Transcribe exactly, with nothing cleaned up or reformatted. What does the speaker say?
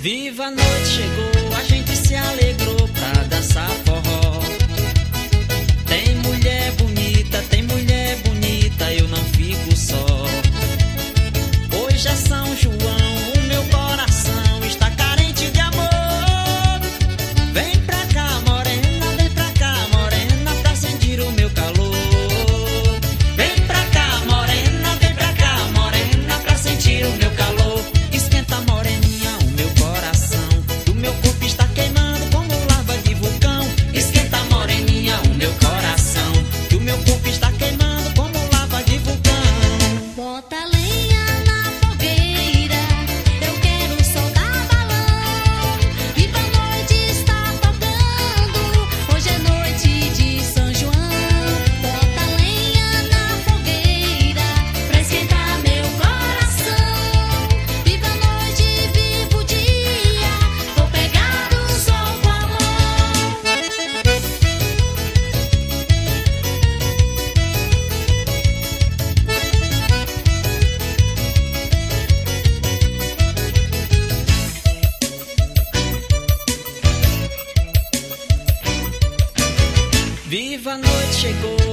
Viva a noite chegou, a gente se alegrou pra dançar forró. Tem mulher bonita, tem mulher bonita, eu não fico só. Hoje é São João, o meu coração está carente de amor. Vem pra cá, morena, vem pra cá, morena, pra sentir o meu calor. Vem pra cá, morena, vem pra cá, morena, pra sentir o meu calor. Esquenta, moreninha, o meu coração, o meu corpo está queimando como lava de vulcão. Esquenta, moreninha, o meu coração, que o meu corpo está queimando como lava de vulcão. Bota lenha na fogueira, eu quero soltar balão. Viva a noite está tocando, hoje é noite de São João. Bota lenha na fogueira, pra esquentar meu coração. Viva a noite, viva o dia, vou pegar o sol com a mão. Viva a noite chegou,